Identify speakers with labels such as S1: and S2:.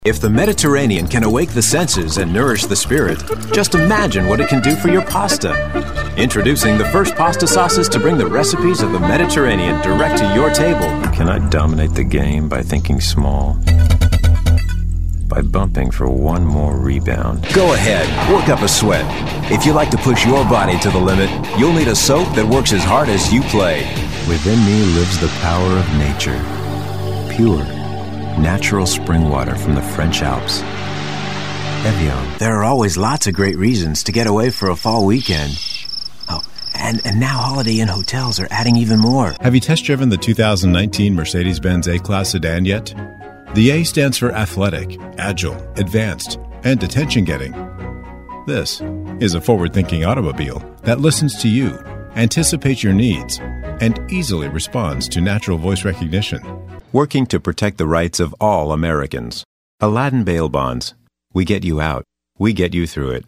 S1: If the Mediterranean can awake the senses and nourish the spirit, just imagine what it can do for your pasta. Introducing the first pasta sauces to bring the recipes of the Mediterranean direct to your table. Can I dominate the game by thinking small? By bumping for one more rebound. Go ahead, work up a sweat. If you like to push your body to the limit, you'll need a soap that works as hard as you play. Within me lives the power of nature. Pure, natural spring water from the French Alps. Evian. There are always lots of great reasons to get away for a fall weekend. Oh, and now Holiday Inn hotels are adding even more.
S2: Have you test-driven the 2019 Mercedes-Benz A-Class sedan yet? The A stands for athletic, agile, advanced, and attention-getting. This is a forward-thinking automobile that listens to you, anticipates your needs, and easily responds to natural voice recognition. Working to protect the rights of all Americans. Aladdin Bail Bonds. We get you out. We get you through it.